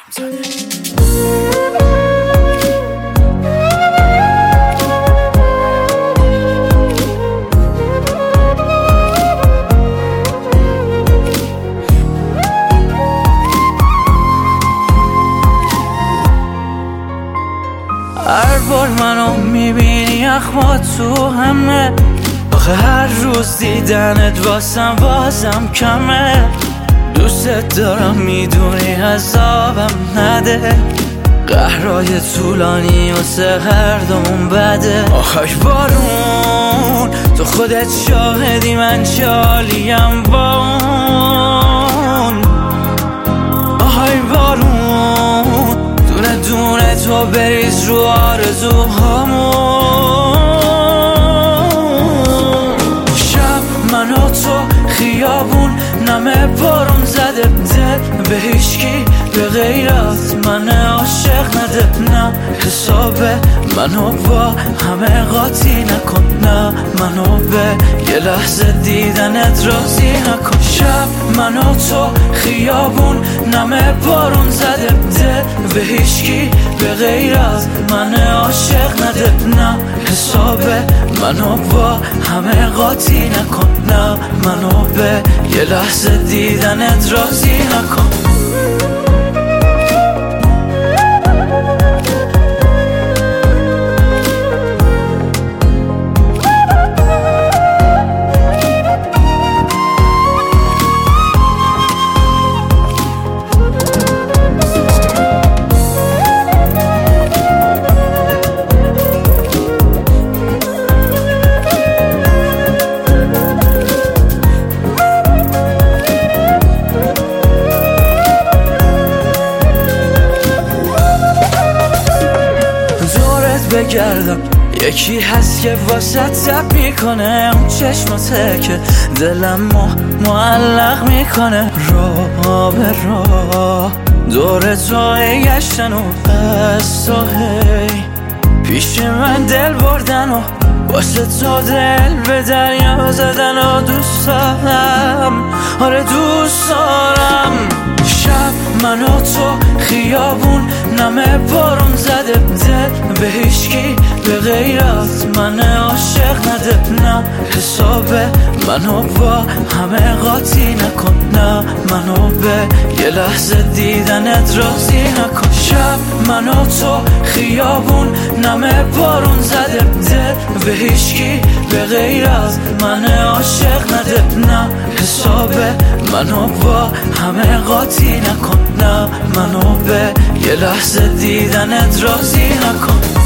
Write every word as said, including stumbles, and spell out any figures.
هر بار منو میبینی اخما تو همه، آخه هر روز دیدنت واسم واسم کمه. دوست دارم میدونی عذابم نده، قهرای طولانی واسه هر دومون بده. آخش بارون تو خودت شاهدی من چالیم با اون. آهای بارون دونه دونه تو بریز رو آرزوهامون. شب من و تو خیابون نمه بارون زده، دل به هیچکی به غیرت من عاشق نده. نه حسابه منو با همه قاطی نکن، نه منو به یه لحظه دیدنت راضی نکن. شب من و تو خیابون نمه بارون زده، دل به هیچکی به غیرت من عاشق نده. نه حسابه منو با همه قاطی نکن، نه منو به یه لحظه دیدنت راضی نکن. بگردم یکی هست که واسه تب میکنه، اون چشماته که دلم ما معلق میکنه. راه به راه دور تو گشتن و از تو هی پیش من دل بردن و واسه تو دل به دریا زدن و دوست دارم، آره دوست دارم. شب من و تو خیابون نمه بارون زده، دل به هیچکی به غیرت من عاشق نده. نه حسابه منو با همه قاطی نکن، نه منو به یه لحظه دیدنت راضی نکن. شب من و تو خیابون نمه بارون زده، دل به هیچکی به غیرت من عاشق نده. نه حسابه منو با همه قاطی نکن، نه منو به یه لحظه دیدنت راضی نکن.